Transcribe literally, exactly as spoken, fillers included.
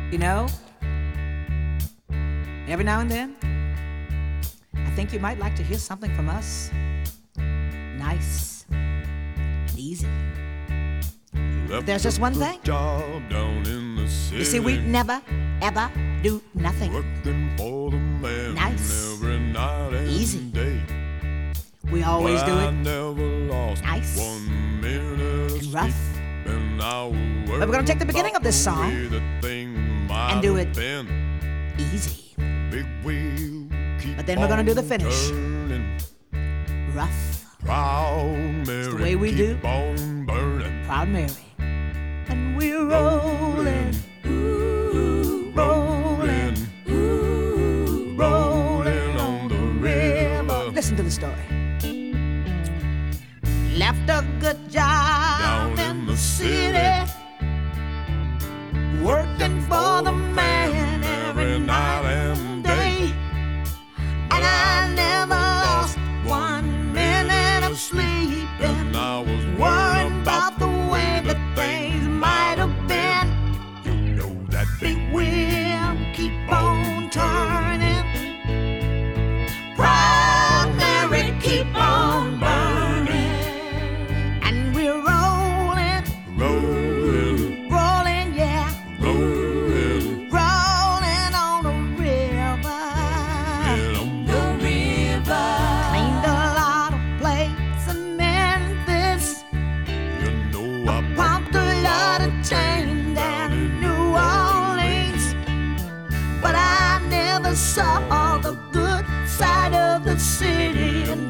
You know, every now and then, I think you might like to hear something from us. Nice, easy. But there's just one thing. You see, we never, ever do nothing. Nice, easy. We always do it nice and rough. But we're gonna take the beginning of this song and do it easy. But then we're gonna do the finish rough. It's the way we do Proud Mary. And we're rolling, ooh, rolling, ooh, rolling on the river. Listen to the story. Left a good job down in the city, working for the man every night and day. And I never lost one minute of sleep, and I was worrying about the way that things might have been. You know that big wheel keep on turning. Proud Mary keep on burning. And we're rolling, rolling, rolling, yeah, rolling, rolling on the river, yeah, on the river. Cleaned a lot of plates in Memphis. You know I pumped a lot of chain down in New Orleans, but I never saw the good side of the city. And